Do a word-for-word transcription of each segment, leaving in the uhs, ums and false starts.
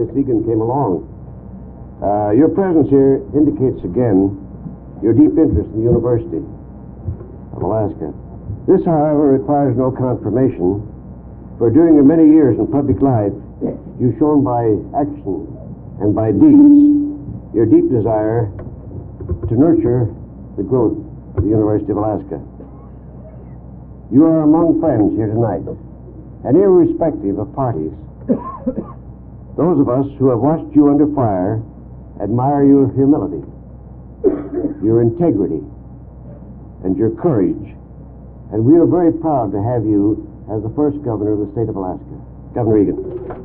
Miss Egan came along. Uh, your presence here indicates again your deep interest in the University of Alaska. This, however, requires no confirmation, for during your many years in public life, you've shown by action and by deeds your deep desire to nurture the growth of the University of Alaska. You are among friends here tonight, and irrespective of parties, those of us who have watched you under fire admire your humility, your integrity, and your courage. And we are very proud to have you as the first governor of the state of Alaska. Governor Egan.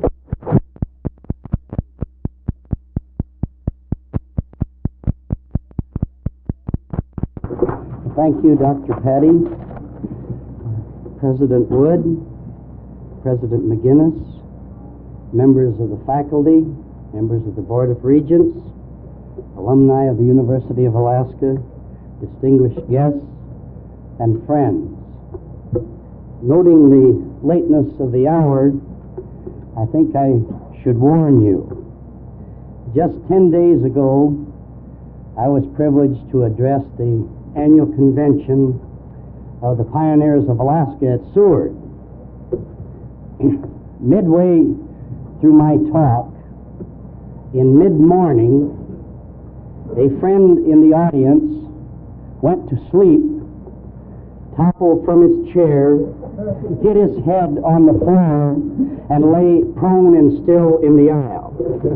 Thank you, Doctor Patty. President Wood, President McGinnis, members of the faculty, members of the Board of Regents, alumni of the University of Alaska, distinguished guests, and friends. Noting the lateness of the hour, I think I should warn you. Just ten days ago, I was privileged to address the annual convention of the Pioneers of Alaska at Seward. Midway through my talk, in mid-morning, a friend in the audience went to sleep, toppled from his chair, hit his head on the floor, and lay prone and still in the aisle.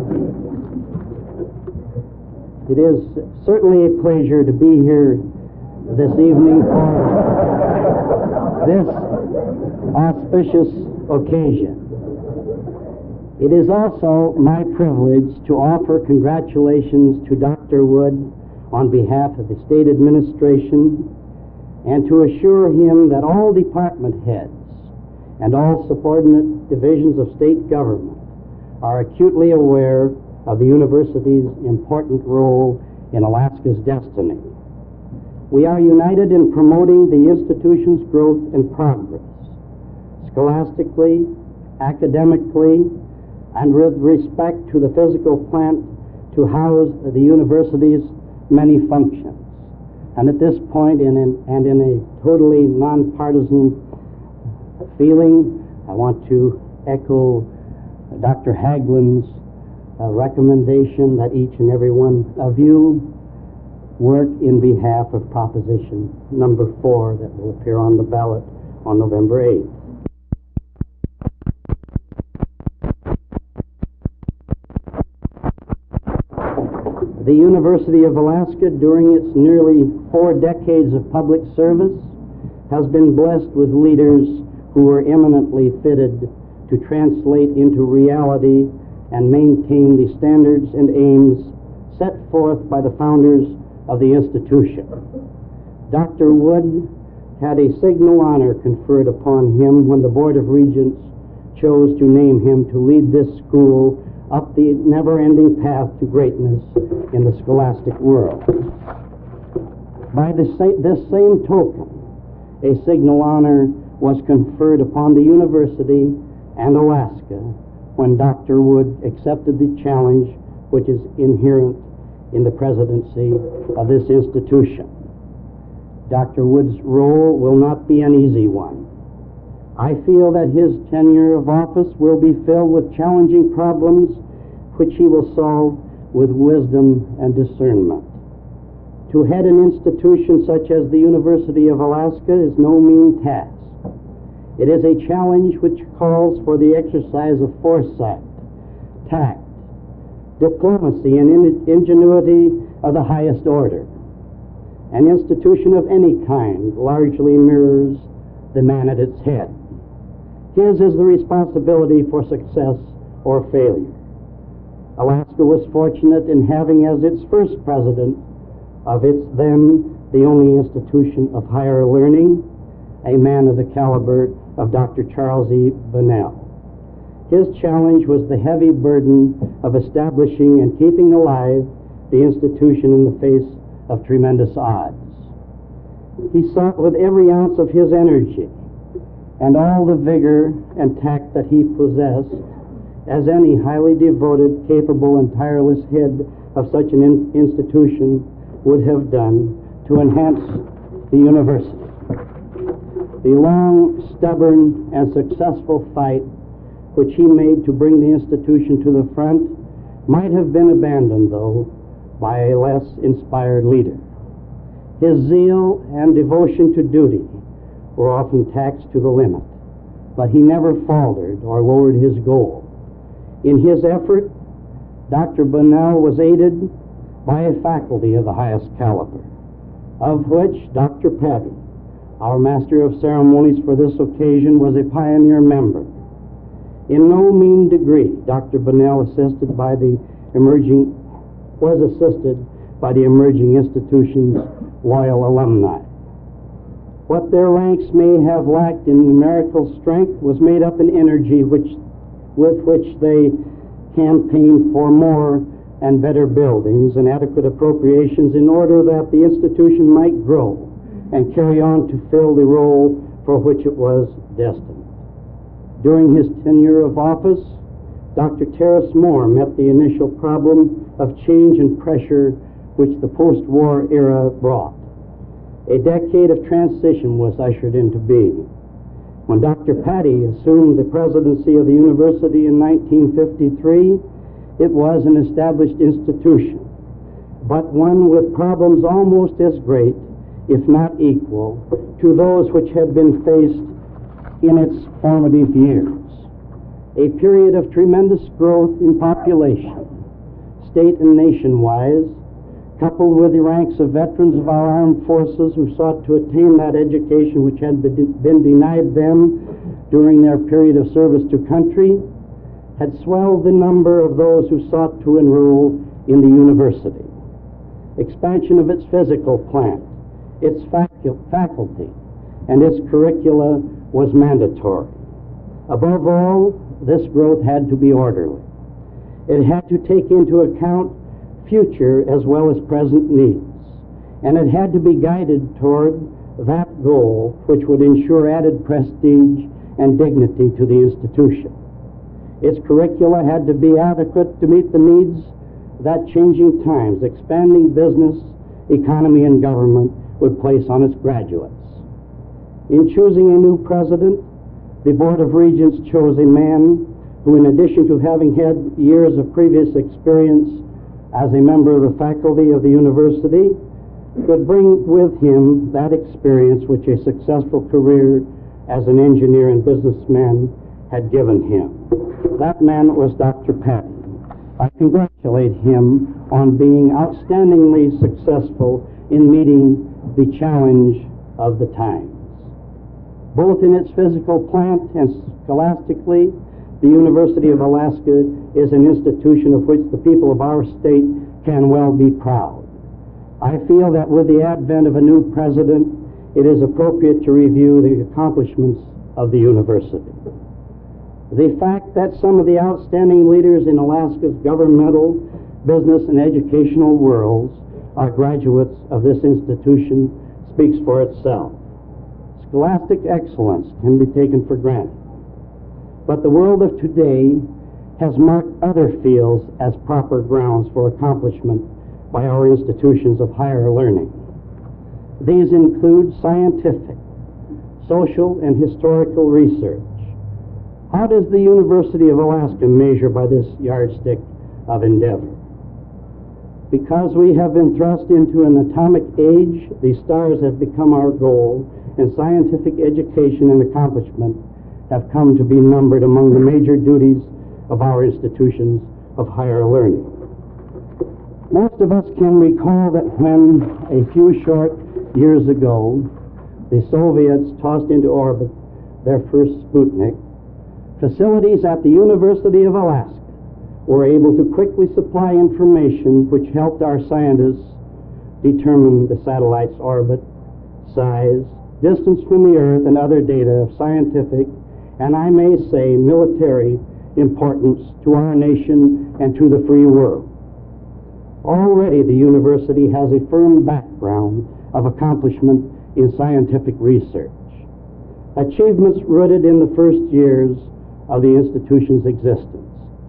It is certainly a pleasure to be here this evening for this auspicious occasion. It is also my privilege to offer congratulations to Doctor Wood on behalf of the state administration and to assure him that all department heads and all subordinate divisions of state government are acutely aware of the university's important role in Alaska's destiny. We are united in promoting the institution's growth and progress, scholastically, academically, and with respect to the physical plant to house the university's many functions. And at this point, in an, and in a totally nonpartisan feeling, I want to echo Doctor Haglund's uh, recommendation that each and every one of you work in behalf of proposition number four that will appear on the ballot on November eighth. The University of Alaska, during its nearly four decades of public service, has been blessed with leaders who are eminently fitted to translate into reality and maintain the standards and aims set forth by the founders of the institution. Doctor Wood had a signal honor conferred upon him when the Board of Regents chose to name him to lead this school up the never-ending path to greatness in the scholastic world. By the sa- this same token, a signal honor was conferred upon the university and Alaska when Doctor Wood accepted the challenge which is inherent in the presidency of this institution. Doctor Wood's role will not be an easy one. I feel that his tenure of office will be filled with challenging problems which he will solve with wisdom and discernment. To head an institution such as the University of Alaska is no mean task. It is a challenge which calls for the exercise of foresight, tact, diplomacy, and in- ingenuity of the highest order. An institution of any kind largely mirrors the man at its head. His is the responsibility for success or failure. Alaska was fortunate in having as its first president of its then the only institution of higher learning a man of the caliber of Doctor Charles E. Bunnell. His challenge was the heavy burden of establishing and keeping alive the institution in the face of tremendous odds. He sought with every ounce of his energy and all the vigor and tact that he possessed as any highly devoted, capable, and tireless head of such an in- institution would have done to enhance the university. The long, stubborn, and successful fight which he made to bring the institution to the front might have been abandoned, though, by a less inspired leader. His zeal and devotion to duty were often taxed to the limit, but he never faltered or lowered his goal. In his effort, Doctor Bunnell was aided by a faculty of the highest caliber, of which Doctor Patty, our Master of Ceremonies for this occasion, was a pioneer member. In no mean degree, Doctor Bunnell assisted by the emerging, was assisted by the emerging institution's loyal alumni. What their ranks may have lacked in numerical strength was made up in energy which, with which they campaigned for more and better buildings and adequate appropriations in order that the institution might grow and carry on to fill the role for which it was destined. During his tenure of office, Doctor Terrace Moore met the initial problem of change and pressure which the post-war era brought. A decade of transition was ushered into being. When Doctor Patty assumed the presidency of the university in nineteen fifty-three, it was an established institution, but one with problems almost as great, if not equal, to those which had been faced in its formative years. A period of tremendous growth in population, state and nation-wise, coupled with the ranks of veterans of our armed forces who sought to attain that education which had been denied them during their period of service to country, had swelled the number of those who sought to enroll in the university. Expansion of its physical plant, its facu- faculty, and its curricula was mandatory. Above all, this growth had to be orderly. It had to take into account future as well as present needs, and it had to be guided toward that goal which would ensure added prestige and dignity to the institution. Its curricula had to be adequate to meet the needs that changing times, expanding business, economy, and government would place on its graduates. In choosing a new president, the Board of Regents chose a man who, in addition to having had years of previous experience as a member of the faculty of the university, could bring with him that experience which a successful career as an engineer and businessman had given him. That man was Doctor Patty. I congratulate him on being outstandingly successful in meeting the challenge of the times. Both in its physical plant and scholastically, the University of Alaska is an institution of which the people of our state can well be proud. I feel that with the advent of a new president, it is appropriate to review the accomplishments of the university. The fact that some of the outstanding leaders in Alaska's governmental, business, and educational worlds are graduates of this institution speaks for itself. Scholastic excellence can be taken for granted, but the world of today has marked other fields as proper grounds for accomplishment by our institutions of higher learning. These include scientific, social, and historical research. How does the University of Alaska measure by this yardstick of endeavor? Because we have been thrust into an atomic age, the stars have become our goal, and scientific education and accomplishment have come to be numbered among the major duties of our institutions of higher learning. Most of us can recall that when, a few short years ago, the Soviets tossed into orbit their first Sputnik, facilities at the University of Alaska were able to quickly supply information which helped our scientists determine the satellite's orbit, size, distance from the Earth, and other data of scientific, and I may say military, importance to our nation and to the free world. Already the university has a firm background of accomplishment in scientific research, achievements rooted in the first years of the institution's existence.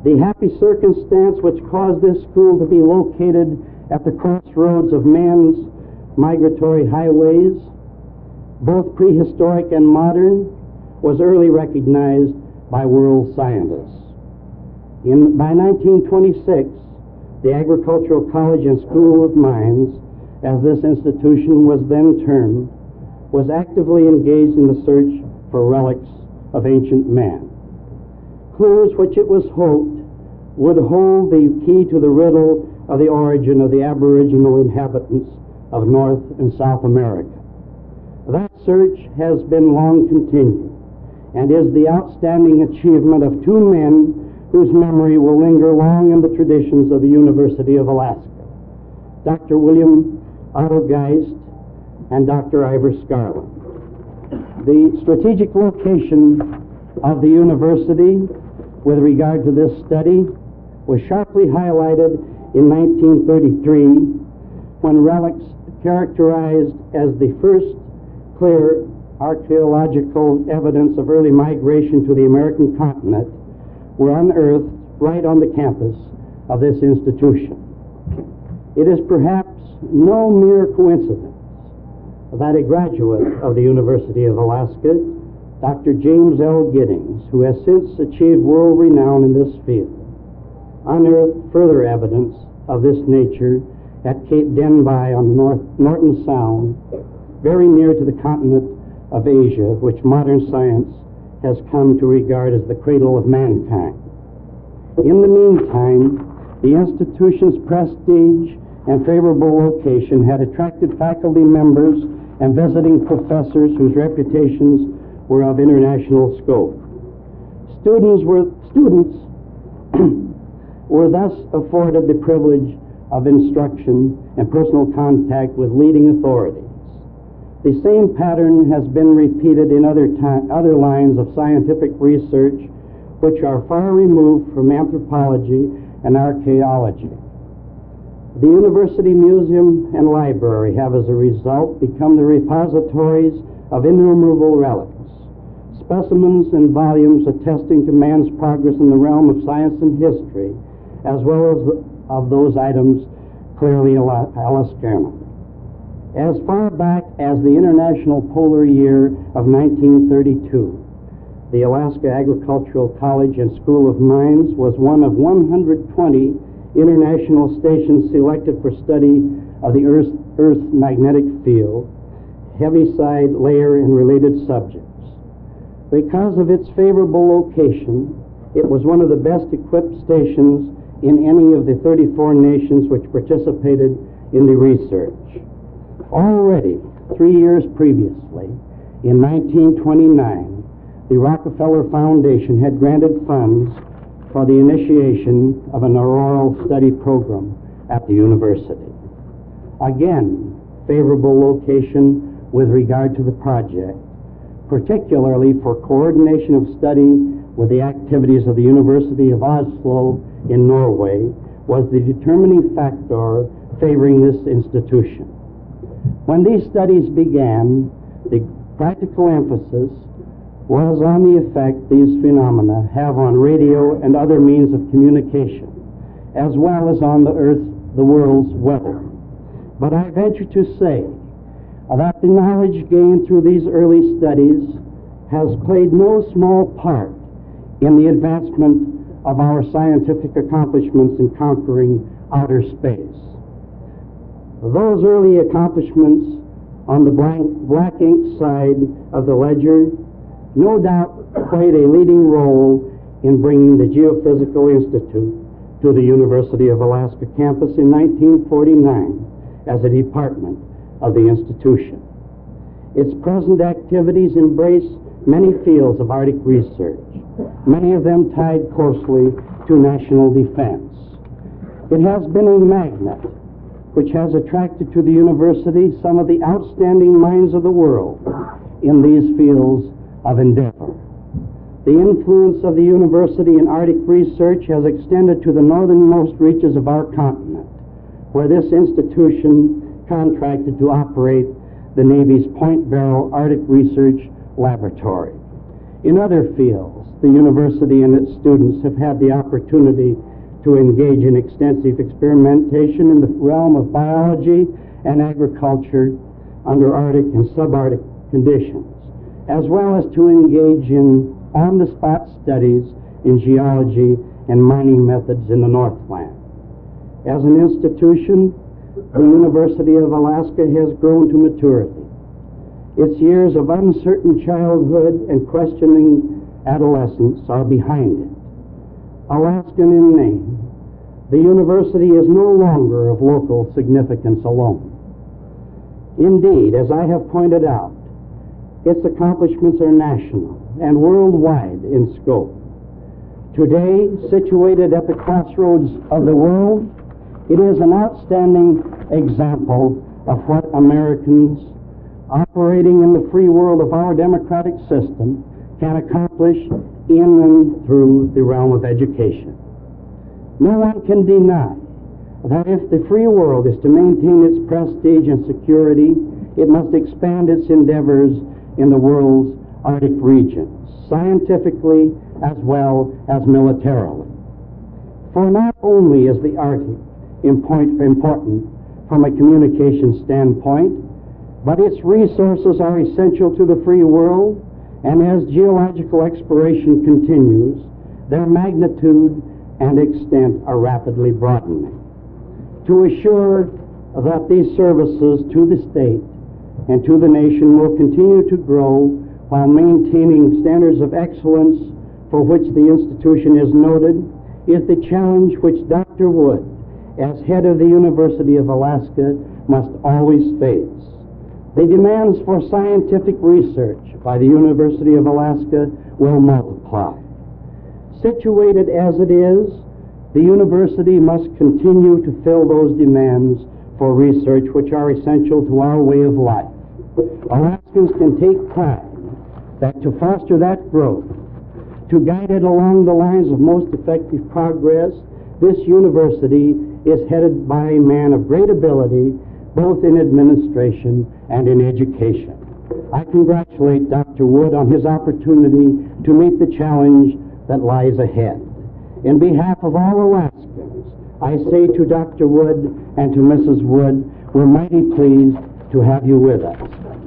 The happy circumstance which caused this school to be located at the crossroads of man's migratory highways, both prehistoric and modern, was early recognized by world scientists. In, by nineteen twenty-six, the Agricultural College and School of Mines, as this institution was then termed, was actively engaged in the search for relics of ancient man. Clues which it was hoped would hold the key to the riddle of the origin of the aboriginal inhabitants of North and South America. That search has been long continued and is the outstanding achievement of two men whose memory will linger long in the traditions of the University of Alaska, Doctor William Otto Geist and Doctor Ivor Scarlett. The strategic location of the university with regard to this study was sharply highlighted in nineteen thirty-three when relics characterized as the first clear archaeological evidence of early migration to the American continent were unearthed right on the campus of this institution. It is perhaps no mere coincidence that a graduate of the University of Alaska, Doctor James L. Giddings, who has since achieved world renown in this field, unearthed further evidence of this nature at Cape Denbigh on North, Norton Sound, very near to the continent of Asia, which modern science has come to regard as the cradle of mankind. In the meantime, the institution's prestige and favorable location had attracted faculty members and visiting professors whose reputations were of international scope. Students were, students were thus afforded the privilege of instruction and personal contact with leading authorities. The same pattern has been repeated in other, other lines of scientific research which are far removed from anthropology and archaeology. The University Museum and Library have, as a result, become the repositories of innumerable relics, specimens and volumes attesting to man's progress in the realm of science and history, as well as the, of those items clearly Alaskana. As far back as the International Polar Year of nineteen thirty-two, the Alaska Agricultural College and School of Mines was one of one hundred twenty international stations selected for study of the Earth's, Earth's magnetic field, heaviside layer, and related subjects. Because of its favorable location, it was one of the best equipped stations in any of the thirty-four nations which participated in the research. Already, three years previously, in nineteen twenty-nine, the Rockefeller Foundation had granted funds for the initiation of an auroral study program at the university. Again, favorable location with regard to the project, particularly for coordination of study with the activities of the University of Oslo in Norway, was the determining factor favoring this institution. When these studies began, the practical emphasis was on the effect these phenomena have on radio and other means of communication, as well as on the Earth, the world's weather. But I venture to say that the knowledge gained through these early studies has played no small part in the advancement of our scientific accomplishments in conquering outer space. Those early accomplishments on the blank, black ink side of the ledger no doubt played a leading role in bringing the Geophysical Institute to the University of Alaska campus in nineteen forty-nine as a department of the institution. Its present activities embrace many fields of Arctic research, many of them tied closely to national defense. It has been a magnet which has attracted to the university some of the outstanding minds of the world in these fields of endeavor. The influence of the university in Arctic research has extended to the northernmost reaches of our continent, where this institution contracted to operate the Navy's Point Barrow Arctic Research Laboratory. In other fields, the university and its students have had the opportunity to engage in extensive experimentation in the realm of biology and agriculture under Arctic and subarctic conditions, as well as to engage in on-the-spot studies in geology and mining methods in the Northland. As an institution, the University of Alaska has grown to maturity. Its years of uncertain childhood and questioning adolescence are behind it. Alaskan in name, the university is no longer of local significance alone. Indeed, as I have pointed out, its accomplishments are national and worldwide in scope. Today, situated at the crossroads of the world, it is an outstanding example of what Americans operating in the free world of our democratic system can accomplish in and through the realm of education. No one can deny that if the free world is to maintain its prestige and security, it must expand its endeavors in the world's Arctic regions, scientifically as well as militarily. For not only is the Arctic important from a communication standpoint, but its resources are essential to the free world, and as geological exploration continues, their magnitude and extent are rapidly broadening. To assure that these services to the state and to the nation will continue to grow while maintaining standards of excellence for which the institution is noted is the challenge which Doctor Wood, as head of the University of Alaska, must always face. The demands for scientific research by the University of Alaska will multiply. Situated as it is, the university must continue to fill those demands for research which are essential to our way of life. Alaskans can take pride that to foster that growth, to guide it along the lines of most effective progress, this university is headed by a man of great ability, both in administration and in education. I congratulate Doctor Wood on his opportunity to meet the challenge that lies ahead. In behalf of all Alaskans, I say to Doctor Wood and to Missus Wood, we're mighty pleased to have you with us.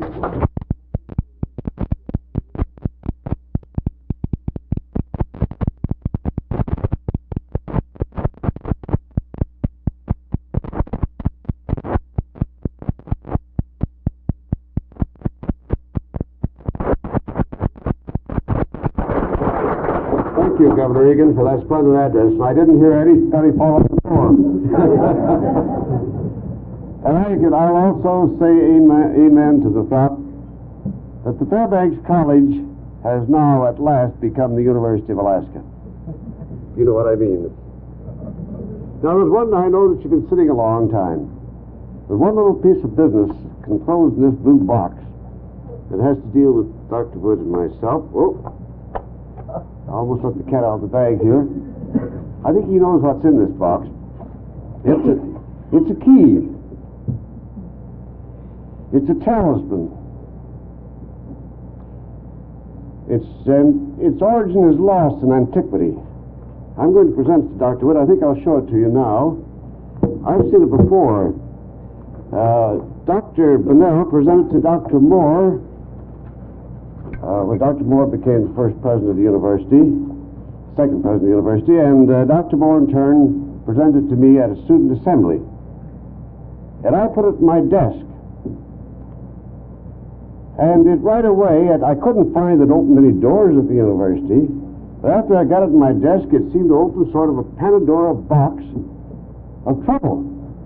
Thank you, Governor Egan, for that splendid address. I didn't hear any penny fall on the floor. And I could, I'll also say amen, amen to the thought that the Fairbanks College has now at last become the University of Alaska. You know what I mean. Now, there's one I know that you've been sitting a long time. There's one little piece of business enclosed in this blue box that has to deal with Doctor Wood and myself. Oh. I almost let the cat out of the bag here. I think he knows what's in this box. It's a, it's a key. It's a talisman. Its, um, its origin is lost in antiquity. I'm going to present it to Doctor Wood. I think I'll show it to you now. I've seen it before. Uh, Doctor Bonnell presented to Doctor Moore Uh, when Doctor Moore became the first president of the university, second president of the university, and uh, Doctor Moore in turn presented to me at a student assembly. And I put it in my desk. And it right away, and I couldn't find that it opened any doors at the university, but after I got it in my desk, it seemed to open sort of a Pandora box of trouble.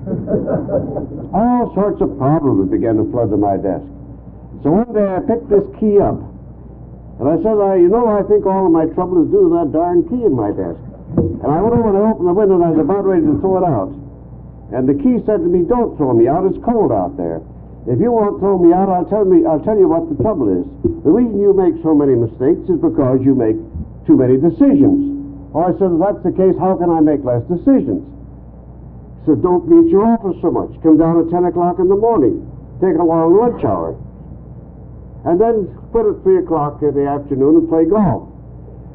All sorts of problems began to flood to my desk. So one day I picked this key up, and I said, I, you know, I think all of my trouble is due to that darn key in my desk. And I went over and I opened the window, and I was about ready to throw it out. And the key said to me, don't throw me out, it's cold out there. If you won't throw me out, I'll tell, me, I'll tell you what the trouble is. The reason you make so many mistakes is because you make too many decisions. Well, I said, if that's the case, how can I make less decisions? He said, don't be at your office so much. Come down at ten o'clock in the morning. Take a long lunch hour. And then quit at three o'clock in the afternoon and play golf.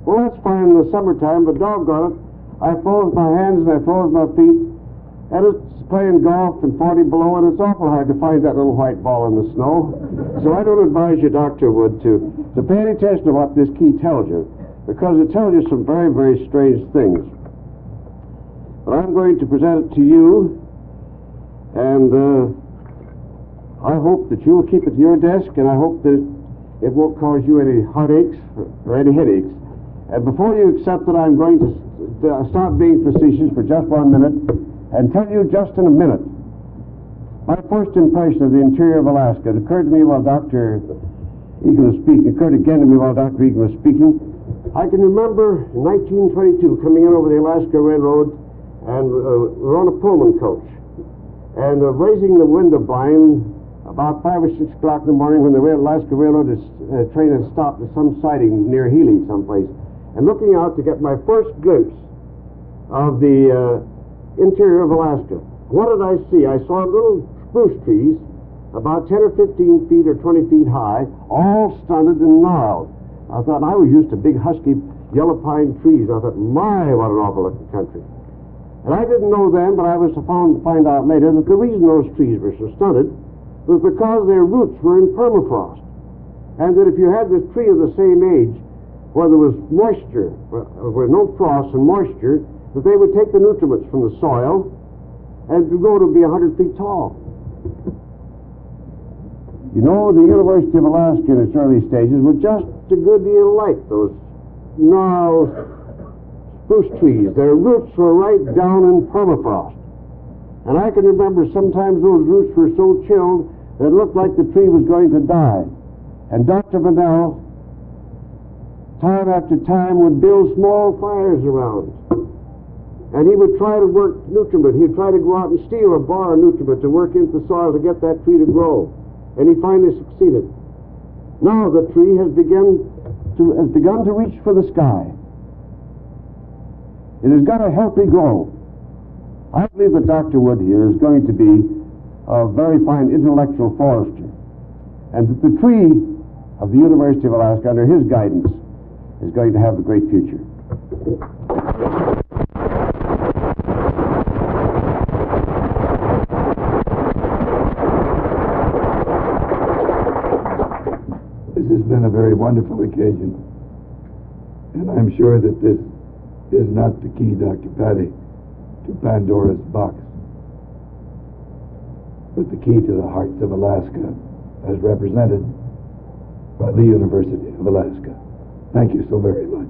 Well, that's fine in the summertime, but doggone it, I froze my hands and I froze my feet, and it's playing golf and forty below, and it's awful hard to find that little white ball in the snow. So I don't advise you, Doctor Wood, to, to pay any attention to what this key tells you, because it tells you some very, very strange things. But I'm going to present it to you, and uh, I hope that you'll keep it to your desk, and I hope that it won't cause you any heartaches or, or any headaches. And before you accept it, I'm going to uh, stop being facetious for just one minute and tell you just in a minute my first impression of the interior of Alaska. It occurred to me while Doctor Egan was speaking. It occurred again to me while Doctor Egan was speaking. I can remember in nineteen twenty-two coming in over the Alaska Railroad, and uh, we were on a Pullman coach, and uh, raising the window blind about five or six o'clock in the morning when the Alaska Railroad is, uh, train had stopped at some siding near Healy someplace, and looking out to get my first glimpse of the uh, interior of Alaska. What did I see? I saw little spruce trees about ten or fifteen feet or twenty feet high, all stunted and gnarled. I thought, I was used to big husky yellow pine trees. I thought, my, what an awful looking country. And I didn't know then, but I was to find, find out later that the reason those trees were so stunted was because their roots were in permafrost. And that if you had this tree of the same age, where there was moisture, where no frost and moisture, that they would take the nutriments from the soil and to go to be one hundred feet tall. You know, the University of Alaska in its early stages was just a good deal like those gnarled spruce trees. Their roots were right down in permafrost. And I can remember sometimes those roots were so chilled that it looked like the tree was going to die. And Doctor Bonnell, time after time, would build small fires around. And he would try to work nutriment. He'd try to go out and steal or borrow nutriment to work into the soil to get that tree to grow. And he finally succeeded. Now the tree has begun to, has begun to reach for the sky. It has got a healthy glow. I believe that Doctor Wood here is going to be a very fine intellectual forester, and that the tree of the University of Alaska, under his guidance, is going to have a great future. This has been a very wonderful occasion, and I'm sure that this is not the key, Doctor Patty, to Pandora's box, but the key to the hearts of Alaska as represented by the University of Alaska. Thank you so very much.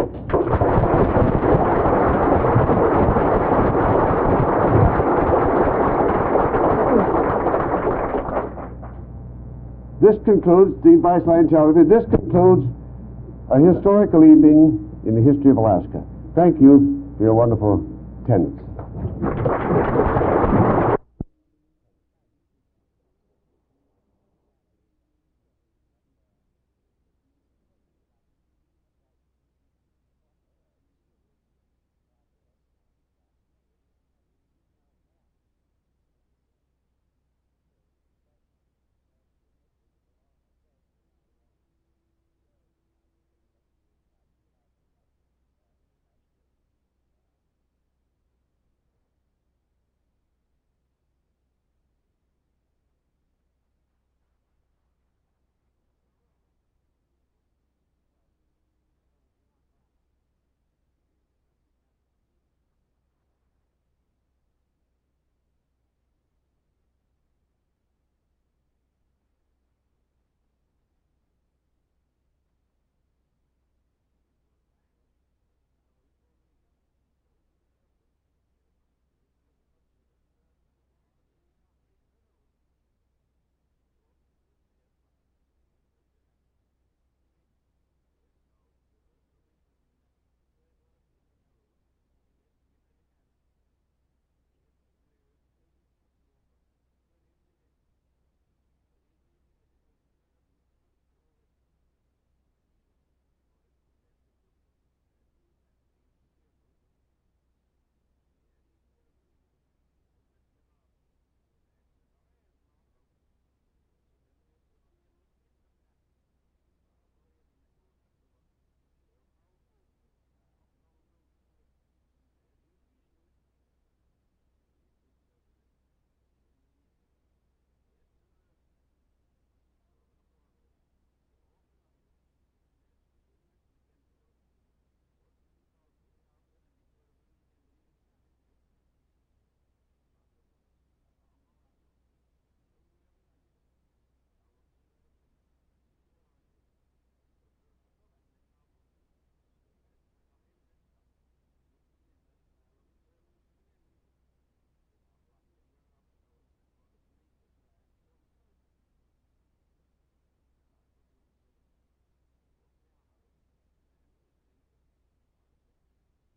This concludes the Viceline Television. This concludes a historical evening in the history of Alaska. Thank you for your wonderful attendance.